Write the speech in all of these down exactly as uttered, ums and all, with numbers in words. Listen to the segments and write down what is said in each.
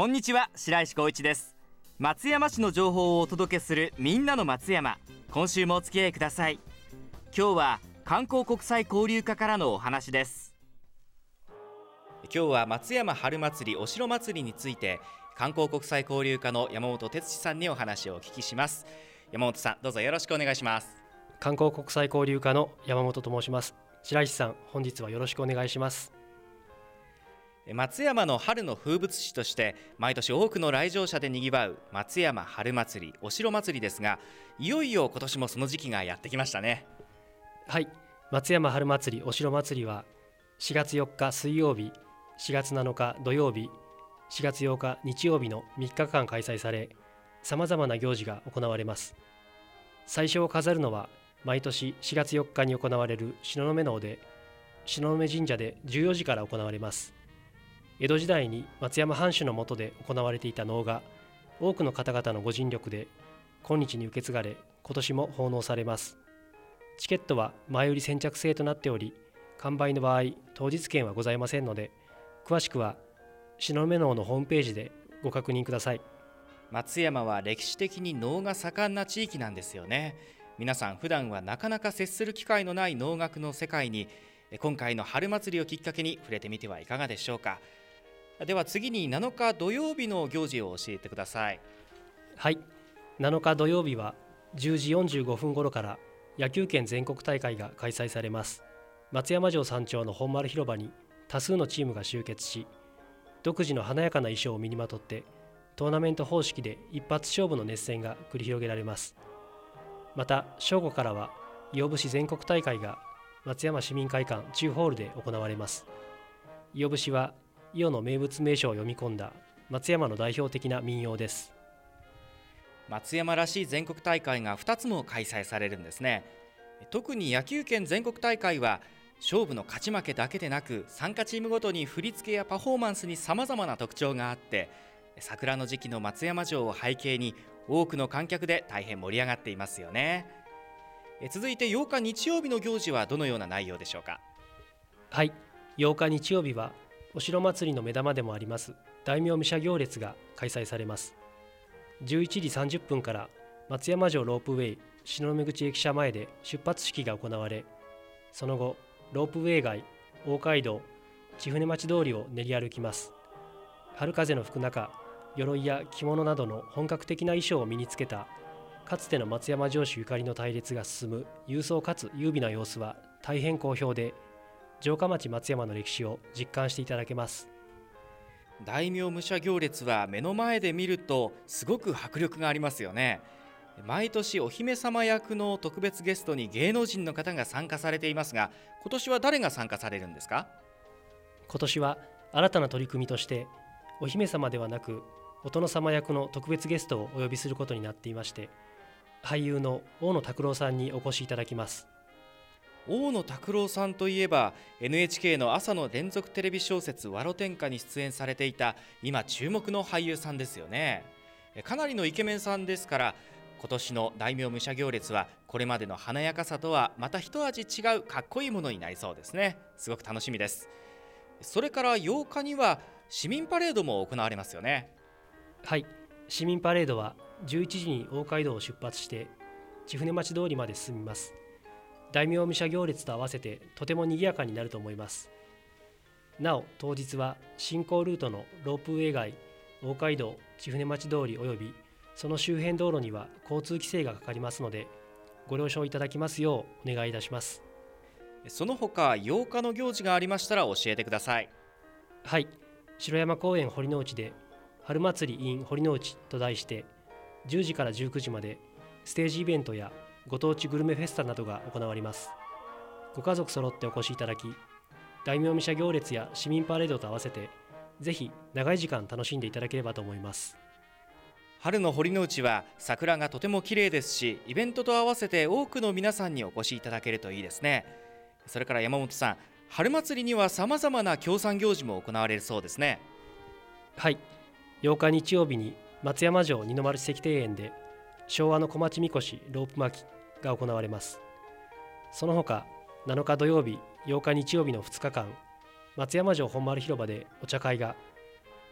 こんにちは、白石光一です。松山市の情報をお届けするみんなの松山、今週もお付き合いください。今日は観光国際交流課からのお話です。今日は松山春祭りお城祭りについて観光国際交流課の山本哲司さんにお話をお聞きします。山本さん、どうぞよろしくお願いします。 観光国際交流課の山本と申します。白石さん、本日はよろしくお願いします。 松山の春の風物詩として毎年多くの来場者でにぎわう松山春祭りお城祭りですが、いよいよ今年もその時期がやってきましたね。 はい、松山春祭りお城祭りはしがつよっか水曜日、しがつなのか土曜日、しがつようか日曜日のみっかかん開催され、さまざまな行事が行われます。最初を飾るのは毎年しがつよっかに行われる東雲能で、東雲神社でじゅうよじから行われます。江戸時代に松山藩主の下で行われていた能が多くの方々のご尽力で今日に受け継がれ、今年も奉納されます。チケットは前売り先着制となっており、完売の場合当日券はございませんので、詳しくは東雲能のホームページでご確認ください。 松山は歴史的に能が盛んな地域なんですよね。皆さん普段はなかなか接する機会のない能楽の世界に今回の春祭りをきっかけに触れてみてはいかがでしょうか。では次になのか土曜日の行事を教えてください。 はい、なのか土曜日はじゅうじよんじゅうごふん頃から野球拳全国大会が開催されます。松山城山頂の本丸広場に多数のチームが集結し、独自の華やかな衣装を身にまとってトーナメント方式で一発勝負の熱戦が繰り広げられます。また正午からは伊予節全国大会が松山市民会館中ホールで行われます。伊予節は伊予の名物名所を読み込んだ松山の代表的な民謡です。 松山らしい全国大会がふたつも開催されるんですね。特に野球拳全国大会は勝負の勝ち負けだけでなく、参加チームごとに振り付けやパフォーマンスにさまざまな特徴があって、桜の時期の松山城を背景に多くの観客で大変盛り上がっていますよね。続いてようか日曜日の行事はどのような内容でしょうか。 はい、ようか日曜日はお城祭りの目玉でもあります大名武者行列が開催されます。じゅういちじさんじゅっぷんから松山城ロープウェイ東雲口駅舎前で出発式が行われ、その後ロープウェイ街、大街道、千船町通りを練り歩きます。春風の吹く中、鎧や着物などの本格的な衣装を身につけたかつての松山城主ゆかりの隊列が進む勇壮かつ優美な様子は大変好評で、城下町松山の歴史を実感していただけます。 大名武者行列は目の前で見るとすごく迫力がありますよね。毎年お姫様役の特別ゲストに芸能人の方が参加されていますが、今年は誰が参加されるんですか。 今年は新たな取り組みとしてお姫様ではなくお殿様役の特別ゲストをお呼びすることになっていまして、俳優の大野拓郎さんにお越しいただきます。 大野拓郎さんといえば エヌエイチケー の朝の連続テレビ小説わろ天下に出演されていた今注目の俳優さんですよね。かなりのイケメンさんですから、今年の大名武者行列はこれまでの華やかさとはまた一味違うかっこいいものになりそうですね。すごく楽しみです。それからようかには市民パレードも行われますよね。 はい、市民パレードはじゅういちじに大街道を出発して千船町通りまで進みます。大名武者行列と合わせてとても賑やかになると思います。なお当日は進行ルートのロープウェイ街、大街道、千船町通りおよびその周辺道路には交通規制がかかりますので、ご了承いただきますようお願いいたします。 その他ようかの行事がありましたら教えてください。 はい、城山公園堀之内で春祭り in 堀之内と題してじゅうじからじゅうくじまでステージイベントやご当地グルメフェスタなどが行われます。ご家族揃ってお越しいただき、大名武者行列や市民パレードと合わせてぜひ長い時間楽しんでいただければと思います。 春の堀之内は桜がとても綺麗ですし、イベントと合わせて多くの皆さんにお越しいただけるといいですね。それから山本さん、春祭りにはさまざまな協賛行事も行われるそうですね。 はい、ようか日曜日に松山城二の丸石庭園で昭和の小町みこしロープ巻きが行われます。その他なのか土曜日、ようか日曜日のふつかかん、松山城本丸広場でお茶会が、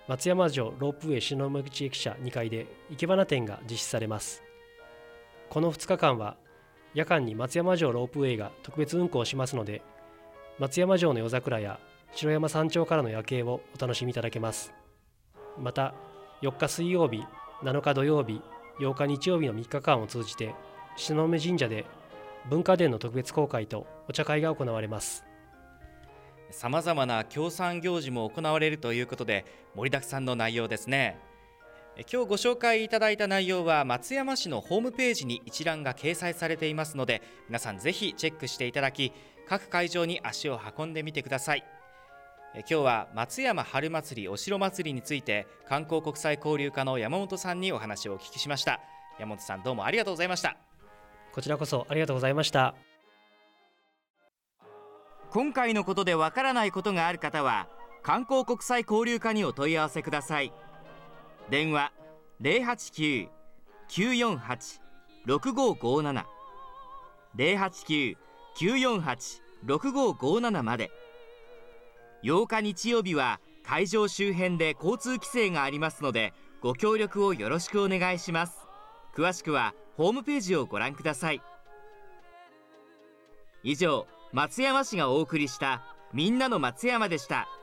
松山城ロープウェイ篠口駅舎にかいで生け花展が実施されます。このふつかかんは夜間に松山城ロープウェイが特別運行しますので、松山城の夜桜や城山山頂からの夜景をお楽しみいただけます。またよっか水曜日、なのか土曜日、ようか日曜日のみっかかんを通じて東雲神社で文化殿の特別公開とお茶会が行われます。 さまざまな協賛行事も行われるということで盛りだくさんの内容ですね。今日ご紹介いただいた内容は松山市のホームページに一覧が掲載されていますので、皆さんぜひチェックしていただき、各会場に足を運んでみてください。今日は松山春祭りお城祭りについて観光国際交流課の山本さんにお話をお聞きしました。山本さん、どうもありがとうございました。 こちらこそありがとうございました。 今回のことでわからないことがある方は観光国際交流課にお問い合わせください。電話 ゼロはちきゅう きゅうよんはち ろくごごなな ゼロはちきゅう きゅうよんはち ろくごごなな まで。ようか日曜日は会場周辺で交通規制がありますので、ご協力をよろしくお願いします。詳しくはホームページをご覧ください。以上、松山市がお送りしたみんなの松山でした。